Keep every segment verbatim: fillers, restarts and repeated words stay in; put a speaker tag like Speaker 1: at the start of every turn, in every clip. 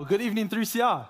Speaker 1: Well, good evening, three C R.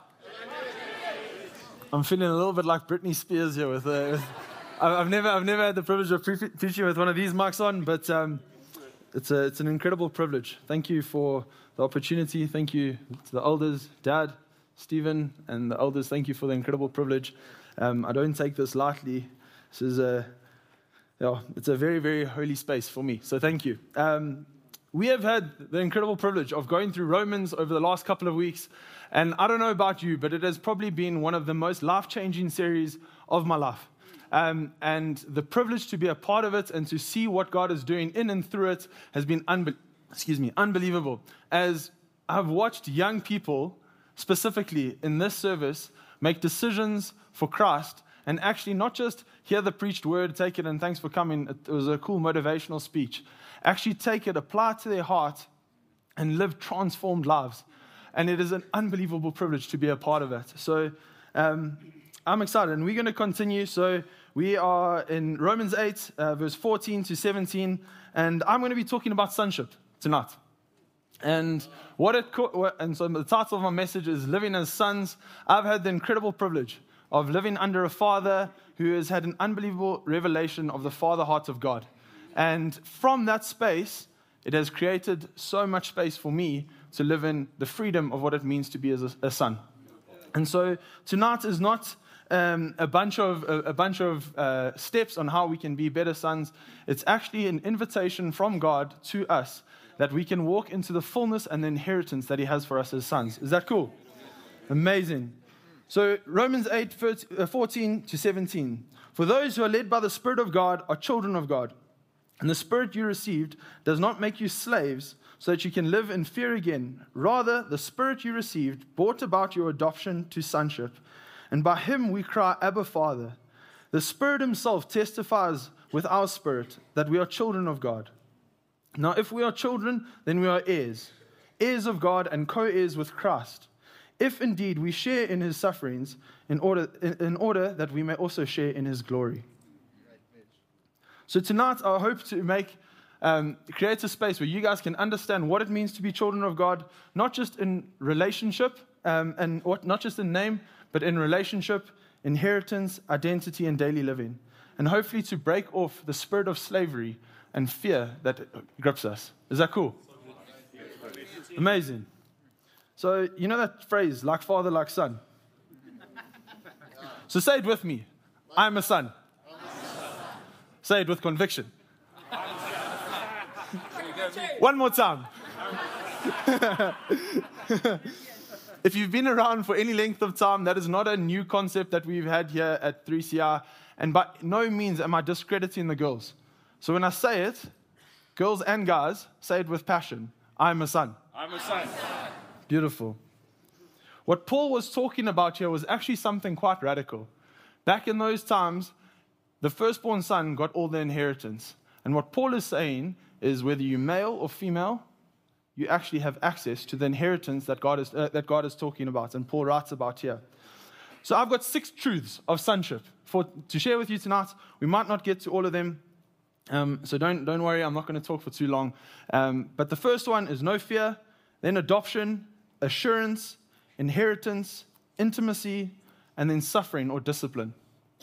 Speaker 1: I'm feeling a little bit like Britney Spears here. With, uh, with I've never, I've never had the privilege of pre- preaching with one of these mics on, but um, it's a, it's an incredible privilege. Thank you for the opportunity. Thank you to the elders, Dad, Stephen, and the elders. Thank you for the incredible privilege. Um, I don't take this lightly. This is a, yeah, it's a very, very holy space for me. So thank you. Um, We have had the incredible privilege of going through Romans over the last couple of weeks. And I don't know about you, but it has probably been one of the most life-changing series of my life. Um, and the privilege to be a part of it and to see what God is doing in and through it has been unbe- excuse me, unbelievable. As I've watched young people, specifically in this service, make decisions for Christ and actually not just hear the preached word, take it, and thanks for coming. It was a cool motivational speech. Actually take it, apply it to their heart, and live transformed lives. And it is an unbelievable privilege to be a part of it. So um, I'm excited, and we're going to continue. So we are in Romans eight, uh, verse fourteen to seventeen, and I'm going to be talking about sonship tonight. And what it co- and so the title of my message is Living as Sons. I've had the incredible privilege of living under a father who has had an unbelievable revelation of the father heart of God. And from that space, it has created so much space for me to live in the freedom of what it means to be as a, a son. And so tonight is not um, a bunch of a, a bunch of uh, steps on how we can be better sons. It's actually an invitation from God to us that we can walk into the fullness and the inheritance that He has for us as sons. Is that cool? Amazing. So Romans eight, fourteen to seventeen. For those who are led by the Spirit of God are children of God. And the Spirit you received does not make you slaves so that you can live in fear again. Rather, the Spirit you received brought about your adoption to sonship. And by Him we cry, Abba, Father. The Spirit Himself testifies with our spirit that we are children of God. Now, if we are children, then we are heirs, heirs of God and co-heirs with Christ. If indeed we share in His sufferings, in order, in, in order that we may also share in His glory. So tonight, I hope to make, um, create a space where you guys can understand what it means to be children of God, not just in relationship, um, and what, not just in name, but in relationship, inheritance, identity, and daily living. And hopefully to break off the spirit of slavery and fear that grips us. Is that cool? Amazing. So, you know that phrase, like father, like son? So say it with me. I'm a son. Say it with conviction. One more time. If you've been around for any length of time, that is not a new concept that we've had here at three C R. And by no means am I discrediting the girls. So when I say it, girls and guys, say it with passion. I'm a son.
Speaker 2: I'm a son.
Speaker 1: Beautiful. What Paul was talking about here was actually something quite radical. Back in those times, the firstborn son got all the inheritance. And what Paul is saying is whether you're male or female, you actually have access to the inheritance that God is, uh, that God is talking about, and Paul writes about here. So I've got six truths of sonship for, to share with you tonight. We might not get to all of them, um, so don't, don't worry, I'm not going to talk for too long. Um, but the first one is no fear, then adoption, assurance, inheritance, intimacy, and then suffering or discipline.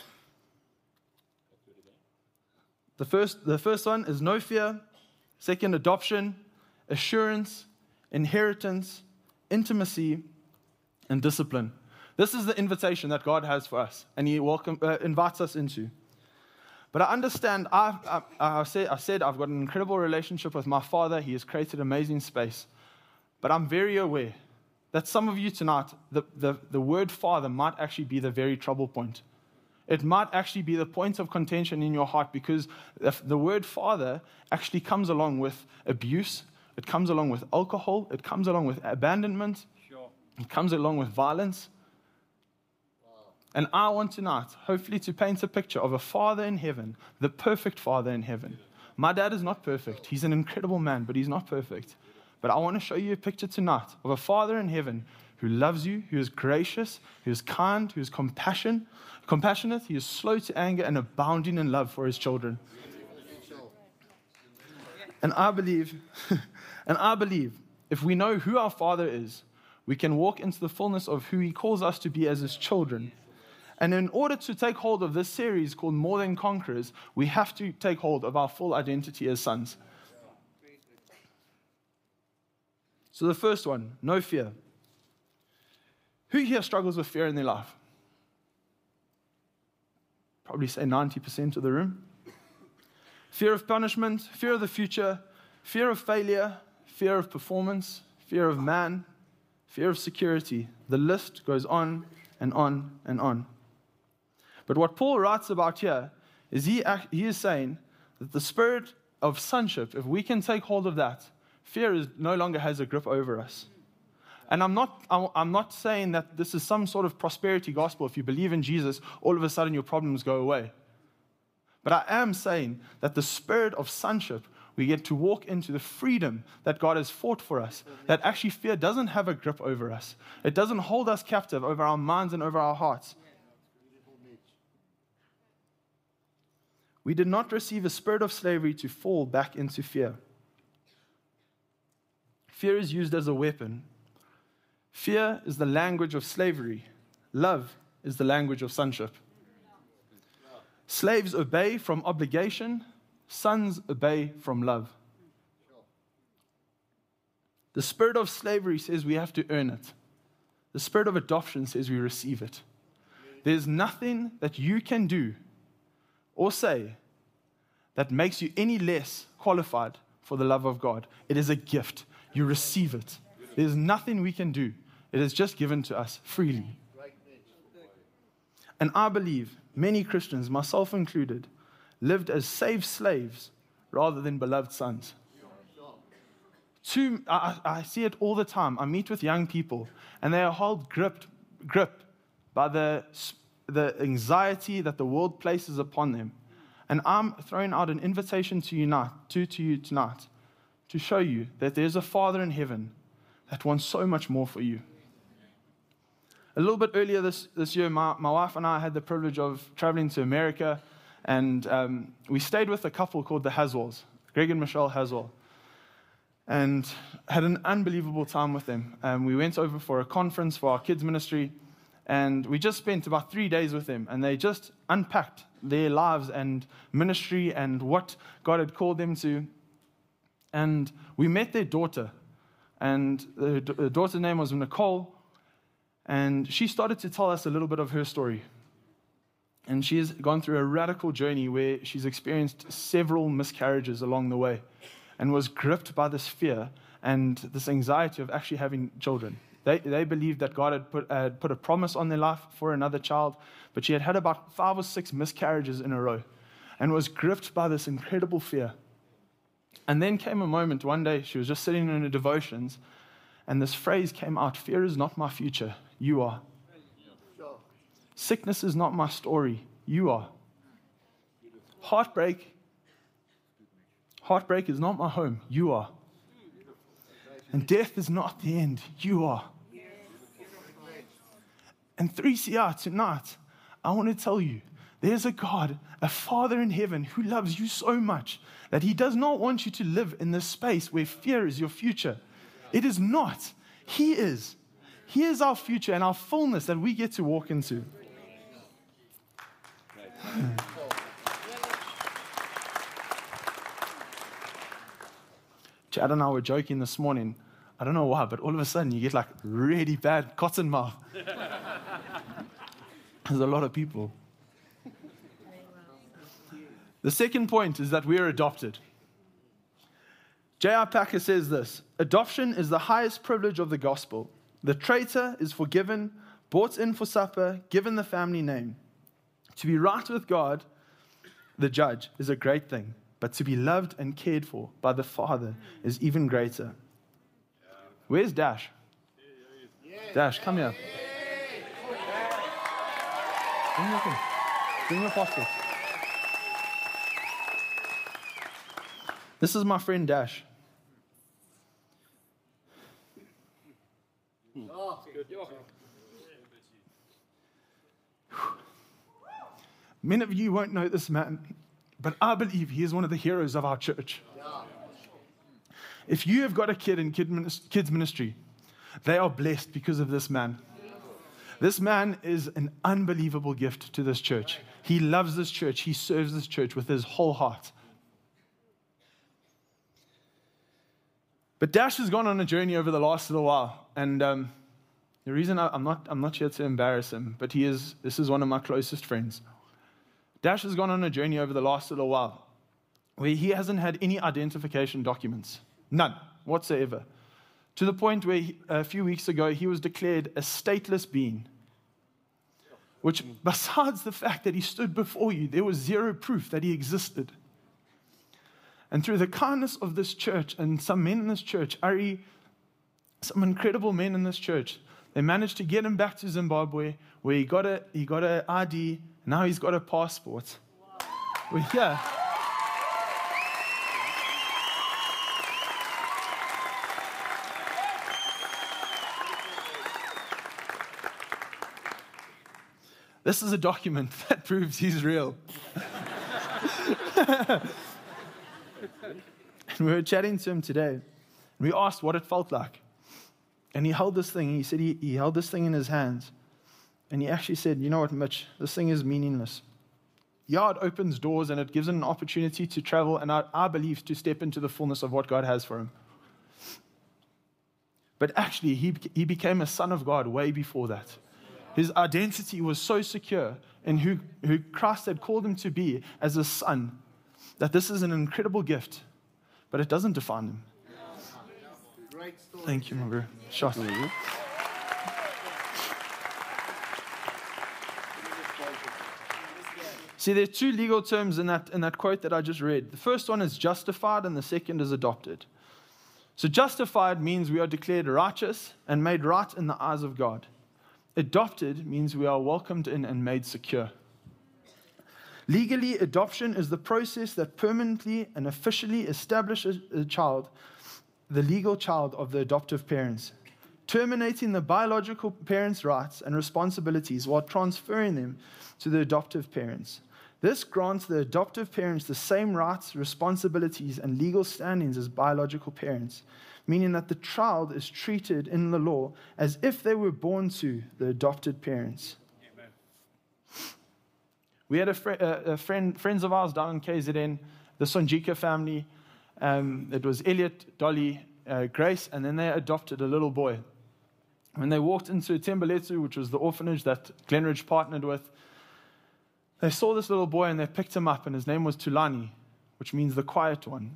Speaker 1: The first, the first one is no fear. Second, adoption, assurance, inheritance, intimacy, and discipline. This is the invitation that God has for us, and He welcome, uh, invites us into. But I understand, I've, I, I, said, I said I've got an incredible relationship with my Father. He has created amazing space. But I'm very aware that some of you tonight, the, the, the word Father might actually be the very trouble point. It might actually be the point of contention in your heart because the word father actually comes along with abuse. It comes along with alcohol. It comes along with abandonment.
Speaker 2: Sure.
Speaker 1: It comes along with violence. Wow. And I want tonight, hopefully, to paint a picture of a father in heaven, the perfect father in heaven. My dad is not perfect. He's an incredible man, but he's not perfect. But I want to show you a picture tonight of a father in heaven who loves you, who is gracious, who is kind, who is compassion, compassionate, he is slow to anger and abounding in love for his children. And I believe, and I believe, if we know who our Father is, we can walk into the fullness of who He calls us to be as His children. And in order to take hold of this series called More Than Conquerors, we have to take hold of our full identity as sons. So the first one, no fear. Who here struggles with fear in their life? Probably say ninety percent of the room. Fear of punishment, fear of the future, fear of failure, fear of performance, fear of man, fear of security. The list goes on and on and on. But what Paul writes about here is he, he is saying that the spirit of sonship, if we can take hold of that, fear is, no longer has a grip over us. And I'm not, I'm not saying that this is some sort of prosperity gospel. If you believe in Jesus, all of a sudden your problems go away. But I am saying that the spirit of sonship, we get to walk into the freedom that God has fought for us, that actually fear doesn't have a grip over us. It doesn't hold us captive over our minds and over our hearts. We did not receive a spirit of slavery to fall back into fear. Fear is used as a weapon. Fear is the language of slavery. Love is the language of sonship. Slaves obey from obligation. Sons obey from love. The spirit of slavery says we have to earn it. The spirit of adoption says we receive it. There's nothing that you can do or say that makes you any less qualified for the love of God. It is a gift. You receive it. There's nothing we can do. It is just given to us freely. And I believe many Christians, myself included, lived as saved slaves rather than beloved sons. Too, I, I see it all the time. I meet with young people, and they are held gripped, gripped by the, the anxiety that the world places upon them. And I'm throwing out an invitation to you, not, to, to you tonight to show you that there's a Father in heaven that wants so much more for you. A little bit earlier this, this year, my, my wife and I had the privilege of traveling to America, and um, we stayed with a couple called the Haswells, Greg and Michelle Haswell, and had an unbelievable time with them. Um, we went over for a conference for our kids' ministry, and we just spent about three days with them, and they just unpacked their lives and ministry and what God had called them to. And we met their daughter, and the, the daughter's name was Nicole, and she started to tell us a little bit of her story. And she has gone through a radical journey where she's experienced several miscarriages along the way and was gripped by this fear and this anxiety of actually having children. They, they believed that God had put, uh, had put a promise on their life for another child, but she had had about five or six miscarriages in a row and was gripped by this incredible fear. And then came a moment, one day, she was just sitting in her devotions, and this phrase came out, "Fear is not my future, you are. Sickness is not my story, you are. Heartbreak, heartbreak is not my home, you are. And death is not the end, you are." And three C R tonight, I want to tell you, there's a God, a Father in heaven who loves you so much that He does not want you to live in this space where fear is your future. It is not. He is. He is our future and our fullness that we get to walk into. Chad and I were joking this morning. I don't know why, but all of a sudden you get like really bad cotton mouth. There's a lot of people. The second point is that we are adopted. J I Packer says this: adoption is the highest privilege of the gospel. The traitor is forgiven, brought in for supper, given the family name. To be right with God, the judge, is a great thing, but to be loved and cared for by the Father is even greater. Where's Dash? Dash, come here. Bring your thing. Bring your passport. This is my friend Dash. Many of you won't know this man, but I believe he is one of the heroes of our church. If you have got a kid in kids ministry, They are blessed because of this man. This man is an unbelievable gift to this church. He loves this church. He serves this church with his whole heart. But Dash has gone on a journey over the last little while. And um, the reason I, I'm not I'm not here to embarrass him, but he is this is one of my closest friends. Dash has gone on a journey over the last little while where he hasn't had any identification documents. None whatsoever. To the point where he, a few weeks ago he was declared a stateless being. Which, besides the fact that he stood before you, there was zero proof that he existed. And through the kindness of this church and some men in this church, Ari, some incredible men in this church, they managed to get him back to Zimbabwe, where he got a he got an I D. Now he's got a passport. Wow. Well, yeah. This is a document that proves he's real. And we were chatting to him today. And we asked what it felt like. And he held this thing. He said he, he held this thing in his hands. And he actually said, you know what, Mitch, this thing is meaningless. Yeah, it opens doors and it gives him an opportunity to travel and I, I believe to step into the fullness of what God has for him. But actually, he, he became a son of God way before that. His identity was so secure in who, who Christ had called him to be as a son, that this is an incredible gift, but it doesn't define him. Thank you, my bro. Shot. See, there are two legal terms in that, in that quote that I just read. The first one is justified, and the second is adopted. So justified means we are declared righteous and made right in the eyes of God. Adopted means we are welcomed in and made secure. Legally, adoption is the process that permanently and officially establishes a child, the legal child of the adoptive parents, terminating the biological parents' rights and responsibilities while transferring them to the adoptive parents. This grants the adoptive parents the same rights, responsibilities, and legal standings as biological parents, meaning that the child is treated in the law as if they were born to the adopted parents. Amen. We had a, fr- a friend, friends of ours down in K Z N, the Sonjika family. Um, it was Elliot, Dolly, uh, Grace, and then they adopted a little boy. When they walked into Tembeletu, which was the orphanage that Glenridge partnered with, they saw this little boy and they picked him up, and his name was Tulani, which means the quiet one.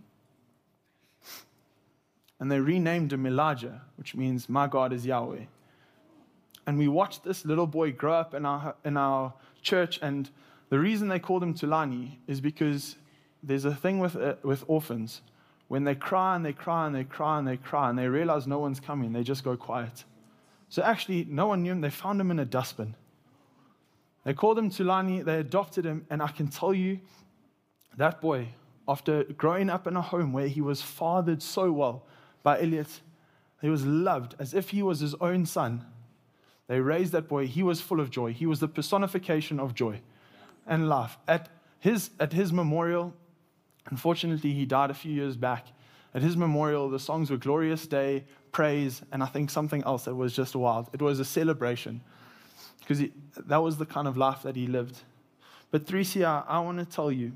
Speaker 1: And they renamed him Elijah, which means my God is Yahweh. And we watched this little boy grow up in our in our church, and the reason they called him Tulani is because there's a thing with uh, with orphans. When they cry and they cry and they cry and they cry and they realize no one's coming, they just go quiet. So actually, no one knew him. They found him in a dustbin. They called him Tulani, they adopted him, and I can tell you, that boy, after growing up in a home where he was fathered so well by Elliot, he was loved as if he was his own son. They raised that boy. He was full of joy. He was the personification of joy and life. At his, at his memorial, unfortunately, he died a few years back. At his memorial, the songs were Glorious Day, Praise, and I think something else that was just wild. It was a celebration, because he, that was the kind of life that he lived. But three C I, I want to tell you,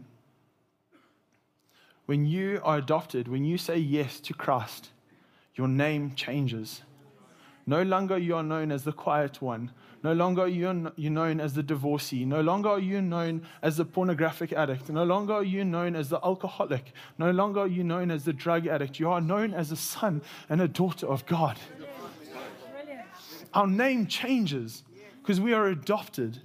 Speaker 1: when you are adopted, when you say yes to Christ, your name changes. No longer you are known as the quiet one. No longer are you you're known as the divorcee. No longer are you known as the pornographic addict. No longer are you known as the alcoholic. No longer are you known as the drug addict. You are known as a son and a daughter of God. Our name changes because we are adopted.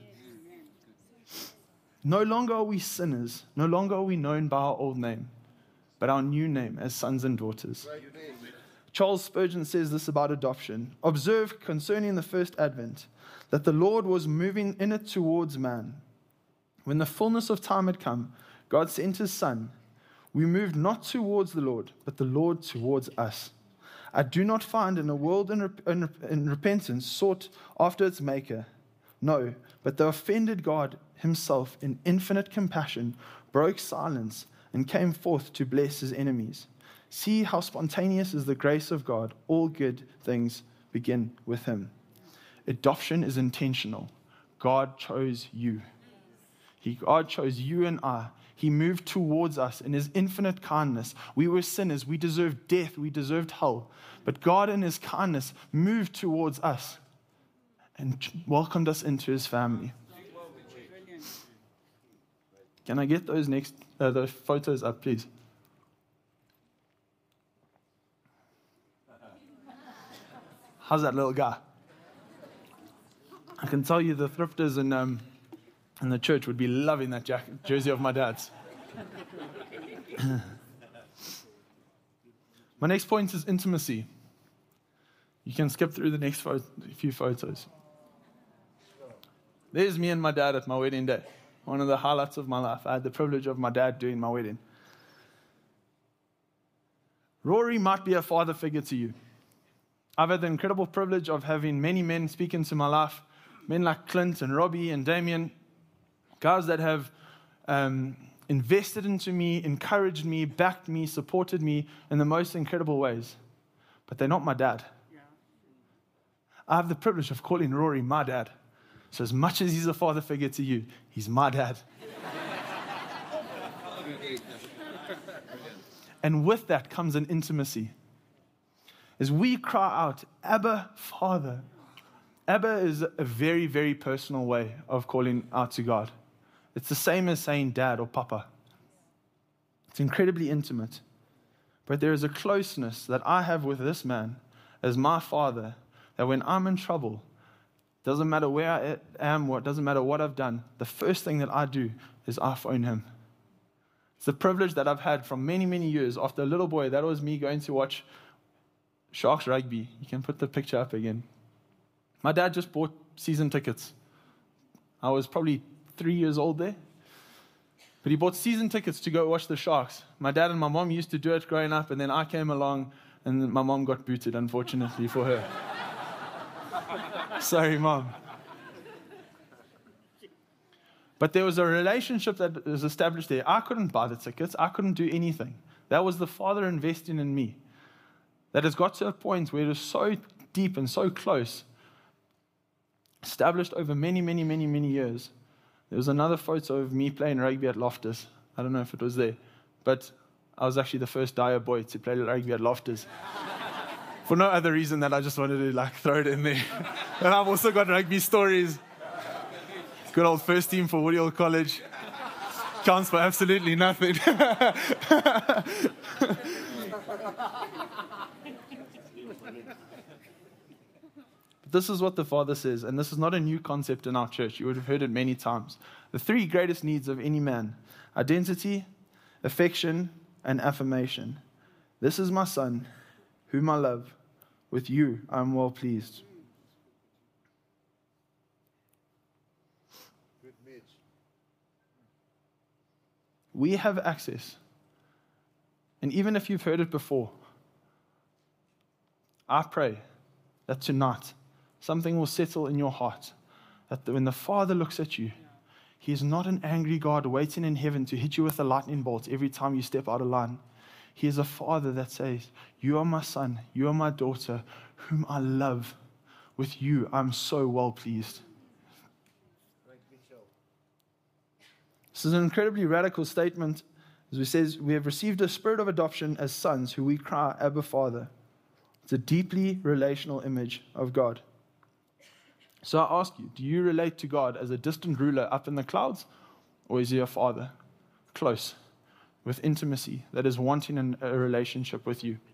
Speaker 1: No longer are we sinners. No longer are we known by our old name, but our new name as sons and daughters. Charles Spurgeon says this about adoption. Observe concerning the first advent that the Lord was moving in it towards man. When the fullness of time had come, God sent his Son. We moved not towards the Lord, but the Lord towards us. I do not find in a world in, rep- in, rep- in repentance sought after its maker. No, but the offended God himself in infinite compassion broke silence and came forth to bless his enemies. See how spontaneous is the grace of God. All good things begin with him. Adoption is intentional. God chose you. He, God chose you and I. He moved towards us in his infinite kindness. We were sinners. We deserved death. We deserved hell. But God in his kindness moved towards us and welcomed us into his family. Can I get those next uh, those photos up, please? How's that little guy? I can tell you the thrifters in, um, in the church would be loving that jacket, jersey of my dad's. My next point is intimacy. You can skip through the next pho- few photos. There's me and my dad at my wedding day. One of the highlights of my life. I had the privilege of my dad doing my wedding. Rory might be a father figure to you. I've had the incredible privilege of having many men speak into my life. Men like Clint and Robbie and Damien. Guys that have um, invested into me, encouraged me, backed me, supported me in the most incredible ways. But they're not my dad. Yeah. I have the privilege of calling Rory my dad. So as much as he's a father figure to you, he's my dad. And with that comes an intimacy. As we cry out, Abba, Father. Abba is a very, very personal way of calling out to God. It's the same as saying dad or papa. It's incredibly intimate. But there is a closeness that I have with this man as my father, that when I'm in trouble, doesn't matter where I am, what doesn't matter what I've done, the first thing that I do is I phone him. It's a privilege that I've had from many, many years. After a little boy, that was me going to watch Sharks rugby. You can put the picture up again. My dad just bought season tickets. I was probably three years old there. But he bought season tickets to go watch the Sharks. My dad and my mom used to do it growing up, and then I came along, and my mom got booted, unfortunately, for her. Sorry, Mom. But there was a relationship that was established there. I couldn't buy the tickets. I couldn't do anything. That was the Father investing in me. That has got to a point where it is so deep and so close, established over many, many, many, many years. There was another photo of me playing rugby at Loftus. I don't know if it was there, but I was actually the first Dyer boy to play rugby at Loftus. For no other reason than I just wanted to like throw it in there. And I've also got rugby stories. Good old first team for Woody Old College. Counts for absolutely nothing. This is what the Father says, and this is not a new concept in our church. You would have heard it many times. The three greatest needs of any man: identity, affection, and affirmation. This is my son, whom I love. With you I am well pleased. We have access. And even if you've heard it before, I pray that tonight something will settle in your heart. That when the Father looks at you, He is not an angry God waiting in heaven to hit you with a lightning bolt every time you step out of line. He is a Father that says, you are my son, you are my daughter, whom I love. With you, I'm so well pleased. This is an incredibly radical statement. As we says, we have received a spirit of adoption as sons who we cry, Abba, Father. It's a deeply relational image of God. So I ask you, do you relate to God as a distant ruler up in the clouds? Or is He a Father, close, with intimacy, that is wanting a relationship with you?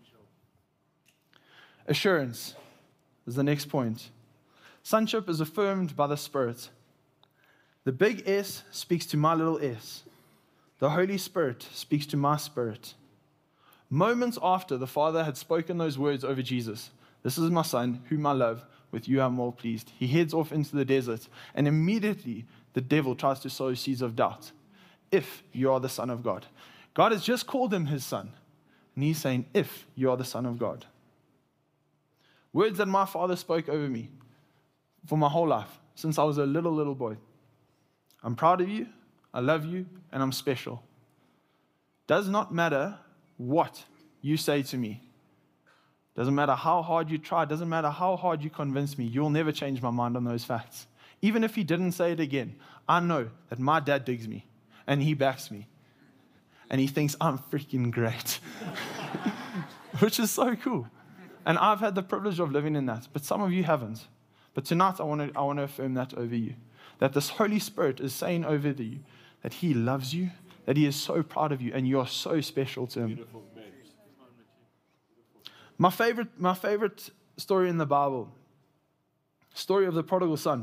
Speaker 1: Assurance is the next point. Sonship is affirmed by the Spirit. The big S speaks to my little s. The Holy Spirit speaks to my spirit. Moments after the Father had spoken those words over Jesus, this is my son, whom I love, with you I'm well pleased. He heads off into the desert, and immediately the devil tries to sow seeds of doubt. If you are the Son of God. God has just called him his son, and he's saying, if you are the Son of God. Words that my father spoke over me for my whole life, since I was a little, little boy. I'm proud of you, I love you, and I'm special. Does not matter what you say to me. Doesn't matter how hard you try, doesn't matter how hard you convince me, you'll never change my mind on those facts. Even if he didn't say it again, I know that my dad digs me and he backs me and he thinks I'm freaking great, which is so cool. And I've had the privilege of living in that, but some of you haven't. But tonight I want to I want to affirm that over you, that this Holy Spirit is saying over you that he loves you, that he is so proud of you, and you are so special to him. My favorite, my favorite story in the Bible, story of the prodigal son.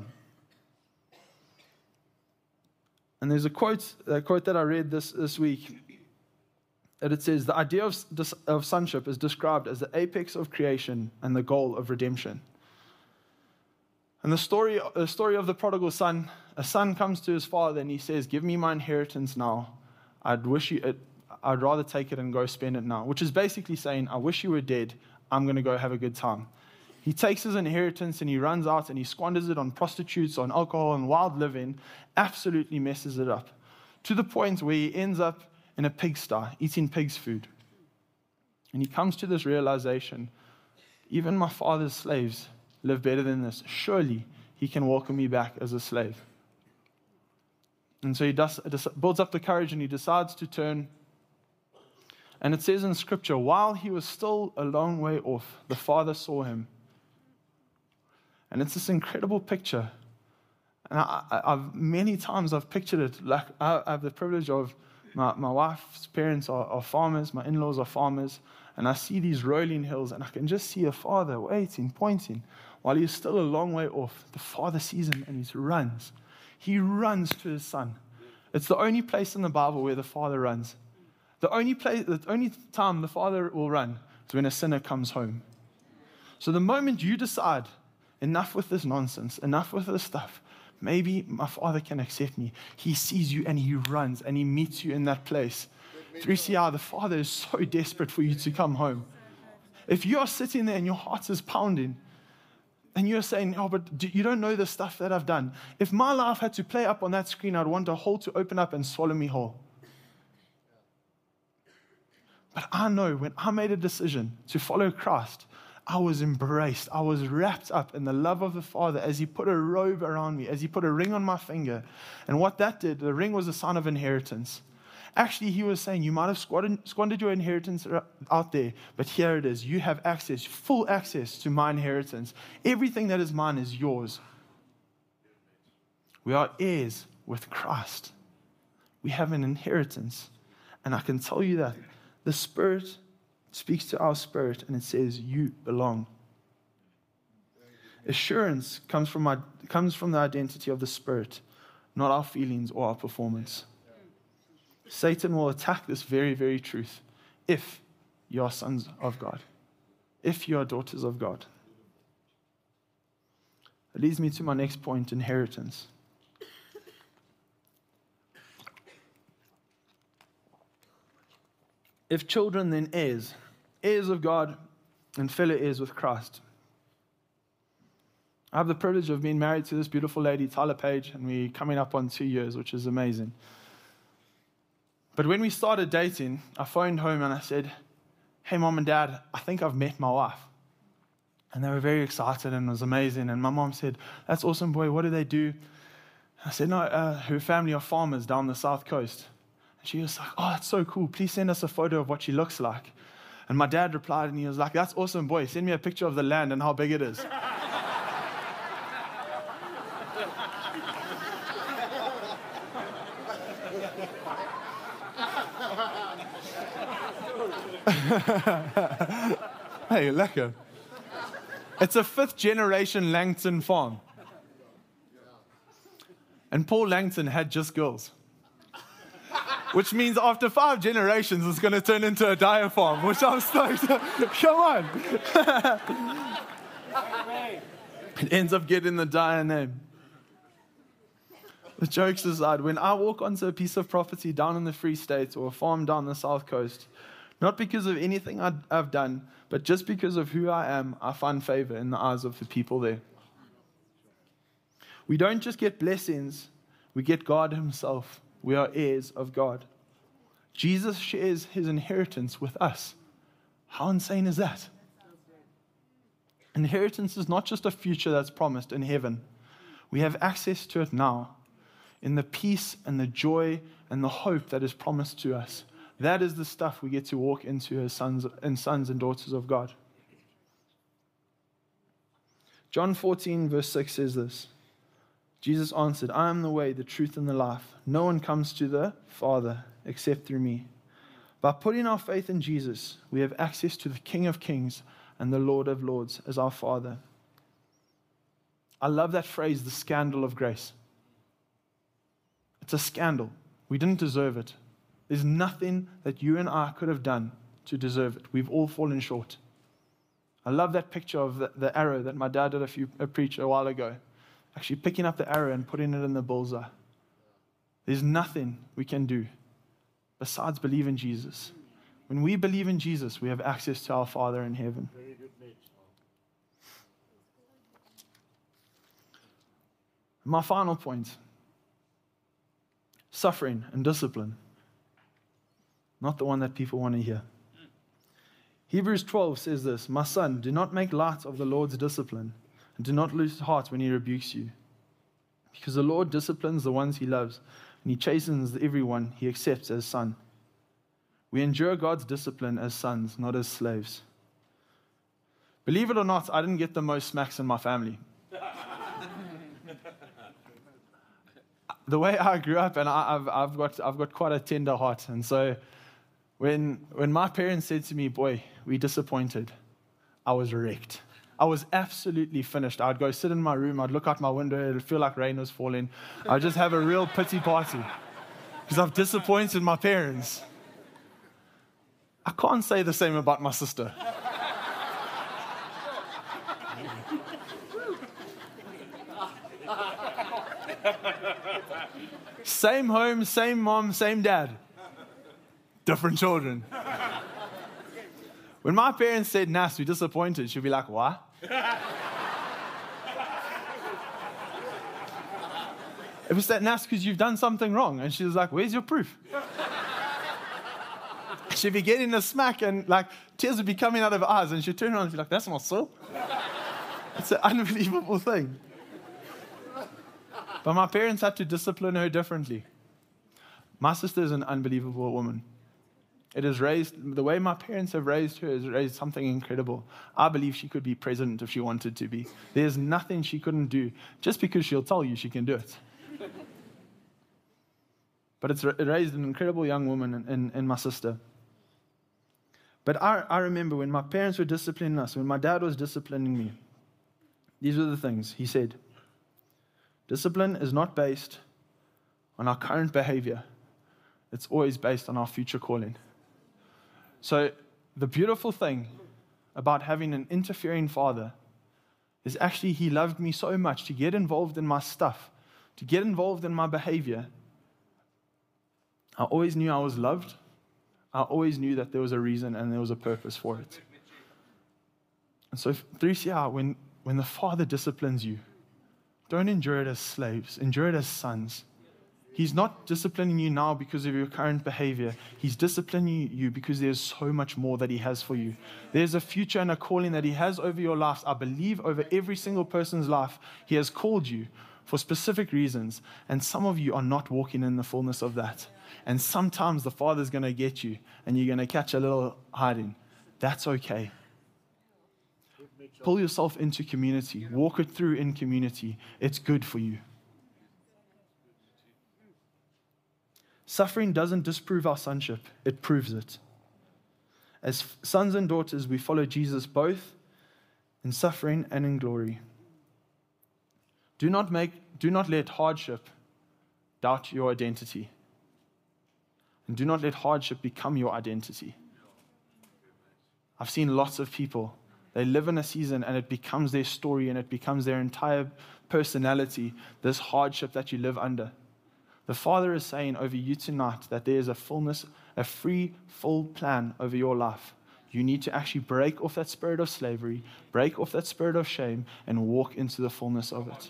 Speaker 1: And there's a quote, a quote that I read this, this week, that it says, the idea of, of sonship is described as the apex of creation and the goal of redemption. And the story, the story of the prodigal son, a son comes to his father and he says, give me my inheritance now. I'd wish you, it, I'd rather take it and go spend it now, which is basically saying, I wish you were dead. I'm going to go have a good time. He takes his inheritance and he runs out and he squanders it on prostitutes, on alcohol and wild living, absolutely messes it up, to the point where he ends up in a pigsty, eating pig's food. And he comes to this realization, even my father's slaves live better than this. Surely he can welcome me back as a slave. And so he does, builds up the courage and he decides to turn. And it says in Scripture, while he was still a long way off, the father saw him. And it's this incredible picture. And I, I, I've many times I've pictured it. Like I, I have the privilege of my, my wife's parents are, are farmers, my in-laws are farmers, and I see these rolling hills, and I can just see a father waiting, pointing, while he's still a long way off. The father sees him and he runs. He runs to his son. It's the only place in the Bible where the father runs. The only place, the only time the father will run is when a sinner comes home. So the moment you decide, enough with this nonsense, enough with this stuff, maybe my father can accept me, he sees you and he runs and he meets you in that place. three C R, the father is so desperate for you to come home. If you are sitting there and your heart is pounding, and you're saying, oh, but you don't know the stuff that I've done. If my life had to play up on that screen, I'd want a hole to open up and swallow me whole. But I know when I made a decision to follow Christ, I was embraced. I was wrapped up in the love of the Father as he put a robe around me, as he put a ring on my finger. And what that did, the ring was a sign of inheritance. Actually, he was saying, you might have squandered, squandered your inheritance out there, but here it is. You have access, full access to my inheritance. Everything that is mine is yours. We are heirs with Christ. We have an inheritance. And I can tell you that the Spirit speaks to our spirit and it says, you belong. Assurance comes from, my, comes from the identity of the Spirit, not our feelings or our performance. Satan will attack this very, very truth if you are sons of God, if you are daughters of God. It leads me to my next point, inheritance. If children, then heirs, heirs of God and fellow heirs with Christ. I have the privilege of being married to this beautiful lady, Tyler Page, and we're coming up on two years, which is amazing. But when we started dating, I phoned home and I said, hey, Mom and Dad, I think I've met my wife. And they were very excited and it was amazing. And my mom said, that's awesome, boy. What do they do? I said, no, uh, her family are farmers down the south coast. And she was like, oh, that's so cool. Please send us a photo of what she looks like. And my dad replied and he was like, that's awesome, boy. Send me a picture of the land and how big it is. Hey, lekker. It's a fifth generation Langton farm. And Paul Langton had just girls. Which means after five generations, it's going to turn into a dyer farm, which I'm stoked. Come on. It ends up getting the dyer name. The jokes aside, when I walk onto a piece of property down in the Free State or a farm down the South Coast, not because of anything I've done, but just because of who I am, I find favor in the eyes of the people there. We don't just get blessings, we get God himself. We are heirs of God. Jesus shares his inheritance with us. How insane is that? Inheritance is not just a future that's promised in heaven. We have access to it now in the peace and the joy and the hope that is promised to us. That is the stuff we get to walk into as sons and sons and daughters of God. John fourteen verse six says this. Jesus answered, I am the way, the truth, and the life. No one comes to the Father except through me. By putting our faith in Jesus, we have access to the King of Kings and the Lord of Lords as our Father. I love that phrase, the scandal of grace. It's a scandal. We didn't deserve it. There's nothing that you and I could have done to deserve it. We've all fallen short. I love that picture of the, the arrow that my dad did a few a preach a while ago. Actually picking up the arrow and putting it in the bullseye. There's nothing we can do besides believe in Jesus. When we believe in Jesus, we have access to our Father in heaven. My final point. Suffering and discipline. Not the one that people want to hear. Hebrews twelve says this, my son, do not make light of the Lord's discipline, and do not lose heart when he rebukes you. Because the Lord disciplines the ones he loves, and he chastens everyone he accepts as son. We endure God's discipline as sons, not as slaves. Believe it or not, I didn't get the most smacks in my family. The way I grew up, and I, I've, I've got I've got quite a tender heart, and so when when my parents said to me, boy, we're disappointed, I was wrecked. I was absolutely finished. I'd go sit in my room, I'd look out my window, it'd feel like rain was falling. I'd just have a real pity party because I've disappointed my parents. I can't say the same about my sister. Same home, same mom, same dad. Different children. When my parents said, Nas, we're disappointed, she'd be like, why? It was that, Nas, because you've done something wrong. And she was like, where's your proof? She'd be getting a smack and like tears would be coming out of her eyes. And she'd turn around and be like, that's not so. It's an unbelievable thing. But my parents had to discipline her differently. My sister is an unbelievable woman. It is raised, the way my parents have raised her is raised something incredible. I believe she could be president if she wanted to be. There's nothing she couldn't do just because she'll tell you she can do it. But it's raised an incredible young woman in, in, in my sister. But I, I remember when my parents were disciplining us, when my dad was disciplining me, these were the things he said. Discipline is not based on our current behavior. It's always based on our future calling. So the beautiful thing about having an interfering father is actually he loved me so much to get involved in my stuff, to get involved in my behavior. I always knew I was loved. I always knew that there was a reason and there was a purpose for it. And so through C R, when, when the Father disciplines you, don't endure it as slaves. Endure it as sons. He's not disciplining you now because of your current behavior. He's disciplining you because there's so much more that he has for you. There's a future and a calling that he has over your life. I believe over every single person's life, he has called you for specific reasons. And some of you are not walking in the fullness of that. And sometimes the Father's going to get you and you're going to catch a little hiding. That's okay. Pull yourself into community. Walk it through in community. It's good for you. Suffering doesn't disprove our sonship. It proves it. As sons and daughters, we follow Jesus both in suffering and in glory. Do not make, do not let hardship doubt your identity. And do not let hardship become your identity. I've seen lots of people. They live in a season and it becomes their story and it becomes their entire personality, this hardship that you live under. The Father is saying over you tonight that there is a fullness, a free, full plan over your life. You need to actually break off that spirit of slavery, break off that spirit of shame, and walk into the fullness of it.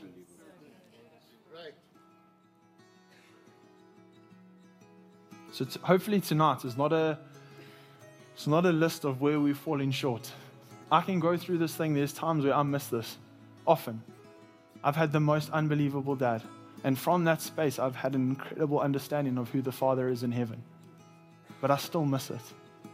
Speaker 1: So t- hopefully tonight is not a, it's not a list of where we're falling short. I can go through this thing. There's times where I miss this. Often. I've had the most unbelievable dad. And from that space, I've had an incredible understanding of who the Father is in heaven. But I still miss it.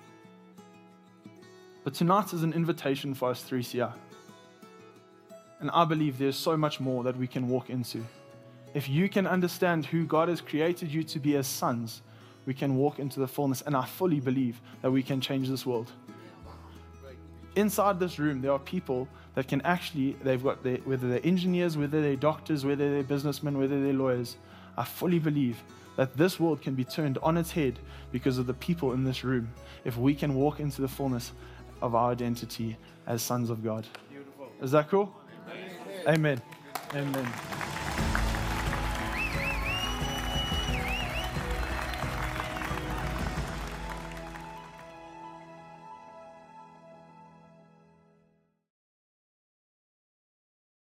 Speaker 1: But tonight is an invitation for us three C R. And I believe there's so much more that we can walk into. If you can understand who God has created you to be as sons, we can walk into the fullness. And I fully believe that we can change this world. Inside this room, there are people that can actually, they've got their, whether they're engineers, whether they're doctors, whether they're businessmen, whether they're lawyers. I fully believe that this world can be turned on its head because of the people in this room, if we can walk into the fullness of our identity as sons of God. Beautiful. Is that cool? Amen. Amen. Amen.